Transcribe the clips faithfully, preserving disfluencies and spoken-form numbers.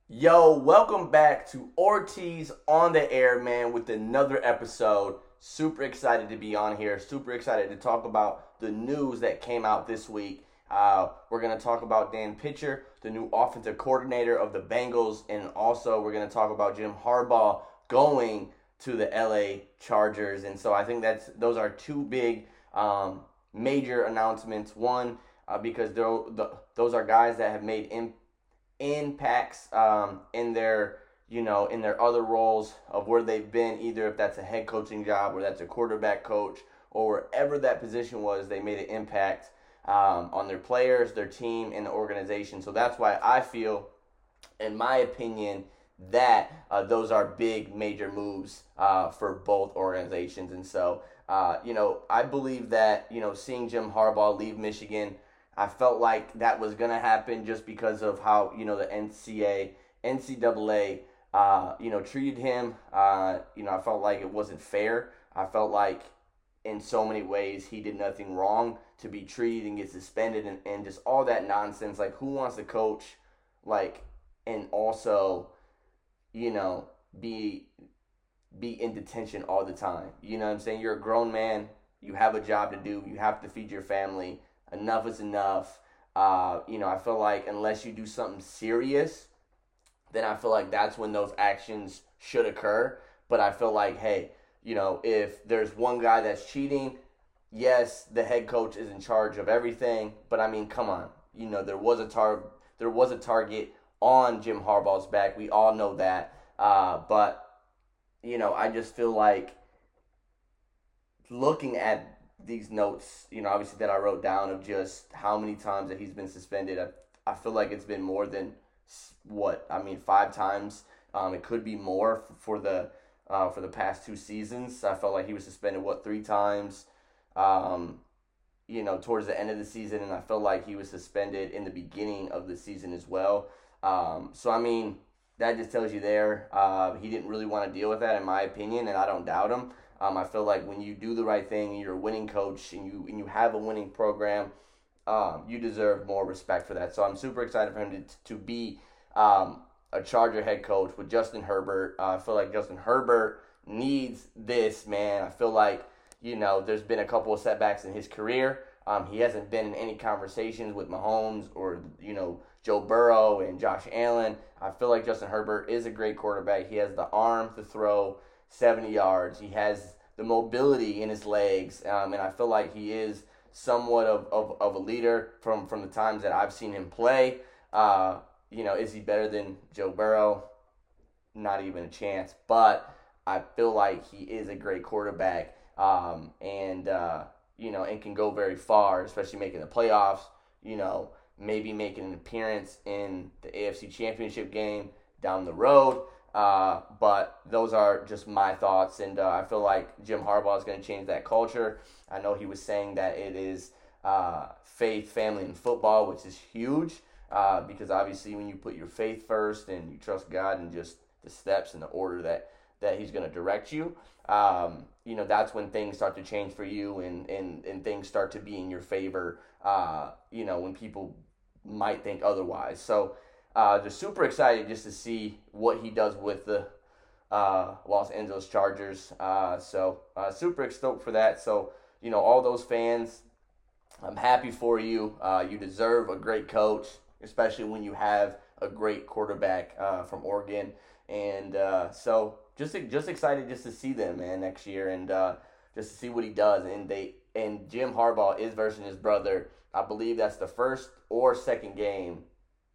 Yo, welcome back to Ortiz on the Air, man, with another episode. Super excited to be on here. Super excited to talk about the news that came out this week. Uh, we're going to talk about Dan Pitcher, the new offensive coordinator of the Bengals, and also we're going to talk about Jim Harbaugh going to the L A Chargers. And so I think that's those are two big um, major announcements. One, uh, because the, those are guys that have made impact impacts um, in their you know in their other roles of where they've been, either if that's a head coaching job or that's a quarterback coach or wherever that position was. They made an impact um, on their players, their team, and the organization. So that's why I feel, in my opinion, that uh, those are big major moves uh, for both organizations. And so uh, you know I believe that you know seeing Jim Harbaugh leave Michigan, I felt like that was going to happen just because of how, you know, the N C double A, uh, you know, treated him. Uh, you know, I felt like it wasn't fair. I felt like in so many ways he did nothing wrong to be treated and get suspended and, and just all that nonsense. Like, who wants to coach, like, and also, you know, be be in detention all the time? You know what I'm saying? You're a grown man. You have a job to do. You have to feed your family. Enough is enough. Uh, you know, I feel like unless you do something serious, then I feel like that's when those actions should occur. But I feel like, hey, you know, if there's one guy that's cheating, yes, the head coach is in charge of everything. But I mean, come on, you know, there was a tar- there was a target on Jim Harbaugh's back. We all know that. Uh, but you know, I just feel like looking at these notes, you know, obviously that I wrote down of just how many times that he's been suspended. I, I feel like it's been more than what I mean, five times. Um, it could be more for the uh, for the past two seasons. I felt like he was suspended what three times, um, you know, towards the end of the season, and I felt like he was suspended in the beginning of the season as well. Um, so I mean, that just tells you there uh, he didn't really want to deal with that, in my opinion, and I don't doubt him. Um, I feel like when you do the right thing and you're a winning coach and you and you have a winning program, um, you deserve more respect for that. So I'm super excited for him to to be um, a Charger head coach with Justin Herbert. Uh, I feel like Justin Herbert needs this, man. I feel like you know there's been a couple of setbacks in his career. Um, he hasn't been in any conversations with Mahomes or you know Joe Burrow and Josh Allen. I feel like Justin Herbert is a great quarterback. He has the arm to throw seventy yards. He has the mobility in his legs, um, and I feel like he is somewhat of, of, of a leader from, from the times that I've seen him play. Uh, you know, is he better than Joe Burrow? Not even a chance. But I feel like he is a great quarterback, um, and uh, you know, and can go very far, especially making the playoffs. You know, maybe making an appearance in the A F C Championship game down the road. Uh, but those are just my thoughts, and uh, I feel like Jim Harbaugh is going to change that culture. I know he was saying that it is uh, faith, family, and football, which is huge uh, because obviously when you put your faith first and you trust God and just the steps and the order that, that he's going to direct you, um, you know, that's when things start to change for you and, and, and things start to be in your favor, uh, you know, when people might think otherwise. So, Uh, just super excited just to see what he does with the uh, Los Angeles Chargers. Uh, so uh, super stoked for that. So you know, all those fans, I'm happy for you. Uh, you deserve a great coach, especially when you have a great quarterback uh, from Oregon. And uh, so just just excited just to see them, man, next year, and uh, just to see what he does. And they and Jim Harbaugh is versing his brother. I believe that's the first or second game.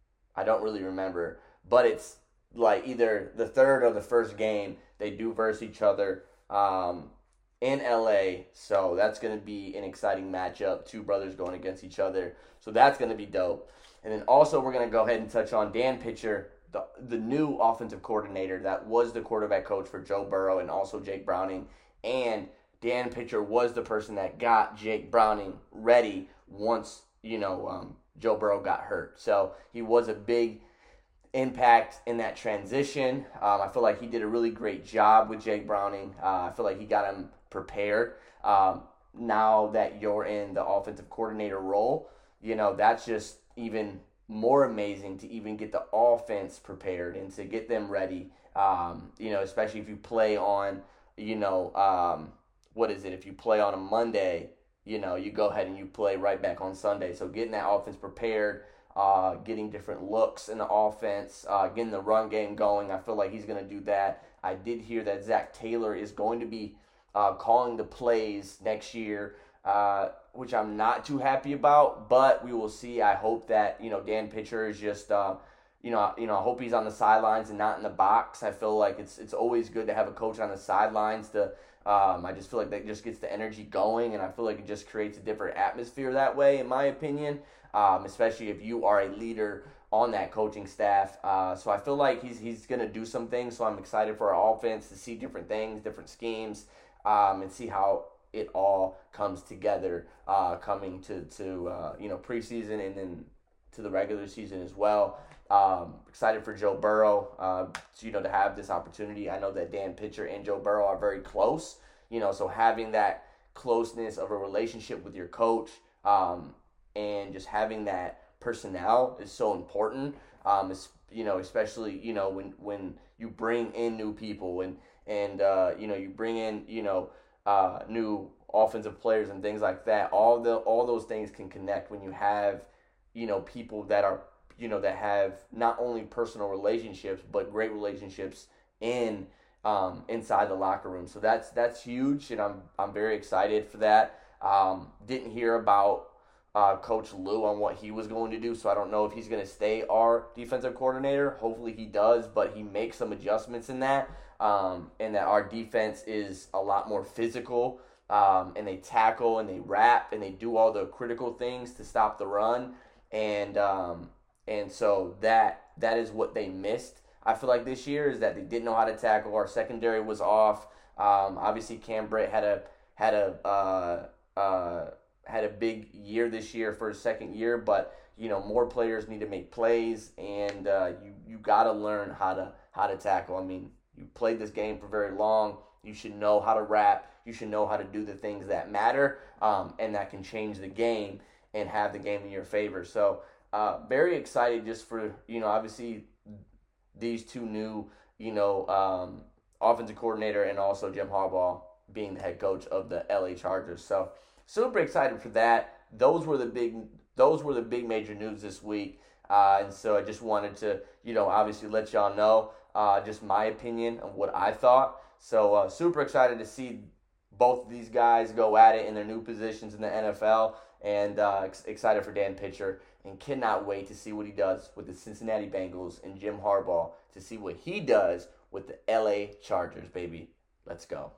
I don't really remember, but it's like either the third or the first game they do verse each other um, in L A. So that's going to be an exciting matchup. Two brothers going against each other. So that's going to be dope. And then also we're going to go ahead and touch on Dan Pitcher, the, the new offensive coordinator that was the quarterback coach for Joe Burrow and also Jake Browning. And Dan Pitcher was the person that got Jake Browning ready once, you know, um, Joe Burrow got hurt. So he was a big impact in that transition. Um, I feel like he did a really great job with Jake Browning. Uh, I feel like he got him prepared. Um, now that you're in the offensive coordinator role, you know, that's just even more amazing to even get the offense prepared and to get them ready. Um, you know, especially if you play on, you know, um, what is it? If you play on a Monday, you know, you go ahead and you play right back on Sunday. So getting that offense prepared, uh, getting different looks in the offense, uh, getting the run game going. I feel like he's going to do that. I did hear that Zach Taylor is going to be uh, calling the plays next year, uh, which I'm not too happy about, but we will see. I hope that, you know, Dan Pitcher is just, uh, you know, you know, I hope he's on the sidelines and not in the box. I feel like it's it's always good to have a coach on the sidelines to Um, I just feel like that just gets the energy going, and I feel like it just creates a different atmosphere that way, in my opinion, um, especially if you are a leader on that coaching staff. Uh, so I feel like he's he's going to do some things, so I'm excited for our offense to see different things, different schemes, um, and see how it all comes together uh, coming to, to uh, you know, preseason and then to the regular season as well. Um, excited for Joe Burrow, uh, to, you know, to have this opportunity. I know that Dan Pitcher and Joe Burrow are very close, you know, so having that closeness of a relationship with your coach, um, and just having that personnel is so important. Um, it's, you know, especially, you know, when, when you bring in new people and, and, uh, you know, you bring in, you know, uh, new offensive players and things like that. All the, all those things can connect when you have, you know, people that are, you know, that have not only personal relationships but great relationships in um, inside the locker room. So that's that's huge, and I'm I'm very excited for that. Um, didn't hear about uh, Coach Lou on what he was going to do, so I don't know if he's going to stay our defensive coordinator. Hopefully he does, but he makes some adjustments in that, um, and that our defense is a lot more physical, um, and they tackle and they wrap and they do all the critical things to stop the run, and um, And so that that is what they missed. I feel like this year is that they didn't know how to tackle. Our secondary was off. Um, obviously, Cam Britt had a had a uh, uh, had a big year this year for his second year, but you know, more players need to make plays, and uh, you you got to learn how to how to tackle. I mean, you played this game for very long. You should know how to wrap. You should know how to do the things that matter, um, and that can change the game and have the game in your favor. So. Uh, very excited just for, you know, obviously these two new, you know, um, offensive coordinator and also Jim Harbaugh being the head coach of the L A Chargers. So super excited for that. Those were the big, those were the big major news this week. Uh, and so I just wanted to, you know, obviously let y'all know uh, just my opinion of what I thought. So uh, super excited to see both of these guys go at it in their new positions in the N F L, and uh, ex- excited for Dan Pitcher. And cannot wait to see what he does with the Cincinnati Bengals and Jim Harbaugh, to see what he does with the L A Chargers, baby. Let's go.